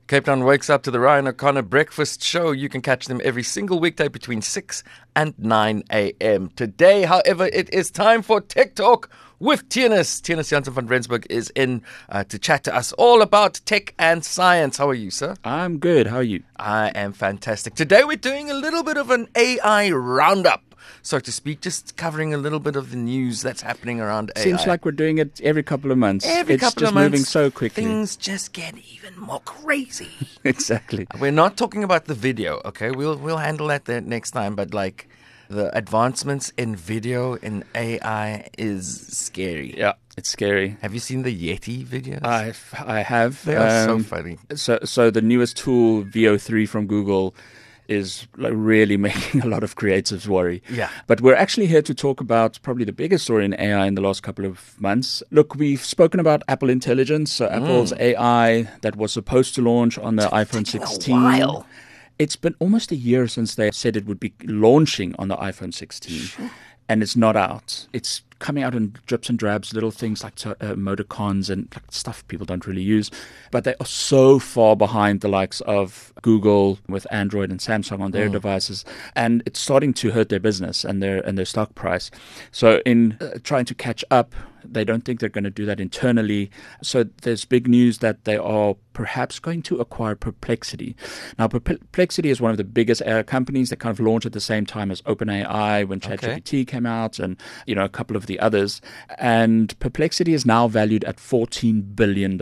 Cape Town wakes up to the Ryan O'Connor Breakfast Show. You can catch them every single weekday between 6 and 9 a.m. Today, however, it is time for Tech Talk with Tianus. Tianus Jansen van Rensburg is in to chat to us all about tech and science. How are you, sir? I'm good. How are you? I am fantastic. Today we're doing a little bit of an AI roundup, so to speak, just covering a little bit of the news that's happening around AI. Seems like we're doing it every couple of months. It's just moving so quickly. Things just get even more crazy. Exactly. We're not talking about the video, okay? We'll handle that next time, but like the advancements in video in AI is scary. Yeah, it's scary. Have you seen the Yeti videos? I have. They are so funny. So the newest tool, VO3 from Google, is like really making a lot of creatives worry. Yeah. But we're actually here to talk about probably the biggest story in AI in the last couple of months. Look, we've spoken about Apple Intelligence, so Apple's AI that was supposed to launch on the iPhone 16. A while. It's been almost a year since they said it would be launching on the iPhone 16, and it's not out. It's coming out in drips and drabs, little things like emoticons and like stuff people don't really use. But they are so far behind the likes of Google with Android and Samsung on their devices. And it's starting to hurt their business and their stock price. So in trying to catch up, they don't think they're going to do that internally. So there's big news that they are perhaps going to acquire Perplexity. Now, Perplexity is one of the biggest AI companies that kind of launched at the same time as OpenAI when ChatGPT came out and, a couple of the others. And Perplexity is now valued at $14 billion.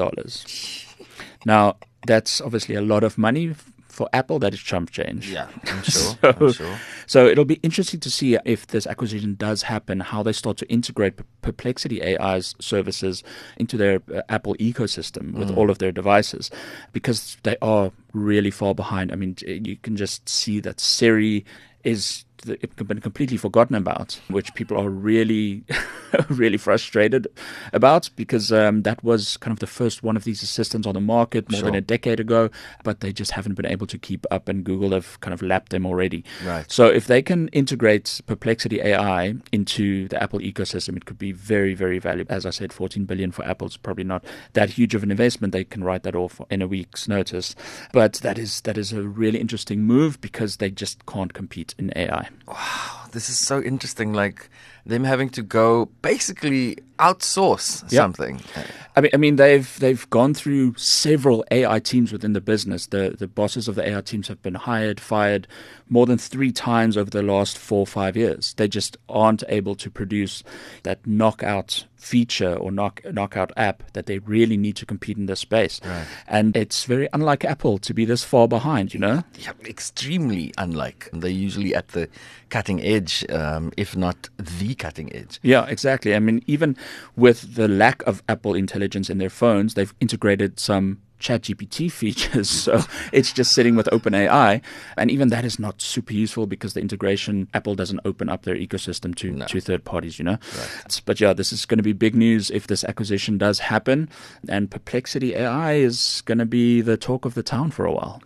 Now, that's obviously a lot of money. For Apple, that is chump change. Yeah, I'm sure. So it'll be interesting to see if this acquisition does happen, how they start to integrate Perplexity AI's services into their Apple ecosystem with all of their devices, because they are really far behind. I mean, you can just see that Siri is been completely forgotten about, which people are really, really frustrated about, because that was kind of the first one of these assistants on the market more than a decade ago, but they just haven't been able to keep up, and Google have kind of lapped them already. Right. So if they can integrate Perplexity AI into the Apple ecosystem, it could be very, very valuable. As I said, $14 billion for Apple is probably not that huge of an investment. They can write that off in a week's notice. But that is a really interesting move, because they just can't compete in AI. Wow, this is so interesting. Like them having to go basically outsource something. I mean, they've gone through several AI teams within the business. The bosses of the AI teams have been hired, fired more than 3 times over the last 4 or 5 years. They just aren't able to produce that knockout feature or knockout app that they really need to compete in this space. Right. And it's very unlike Apple to be this far behind, Yeah, extremely unlike. They're usually at the cutting edge, if not the cutting edge. Yeah, exactly. I mean, even with the lack of Apple Intelligence in their phones, they've integrated some ChatGPT features, so it's just sitting with OpenAI, and even that is not super useful, because the integration, Apple doesn't open up their ecosystem to third parties, Right. But yeah, this is going to be big news if this acquisition does happen, and Perplexity AI is going to be the talk of the town for a while.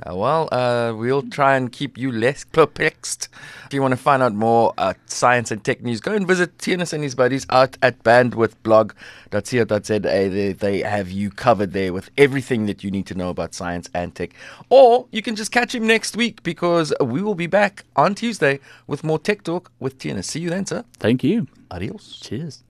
We'll try and keep you less perplexed. If you want to find out more science and tech news, go and visit Tianus and his buddies out at bandwidthblog.co.za. They have you covered there with everything that you need to know about science and tech. Or you can just catch him next week, because we will be back on Tuesday with more Tech Talk with Tianus. See you then, sir. Thank you. Adios. Cheers.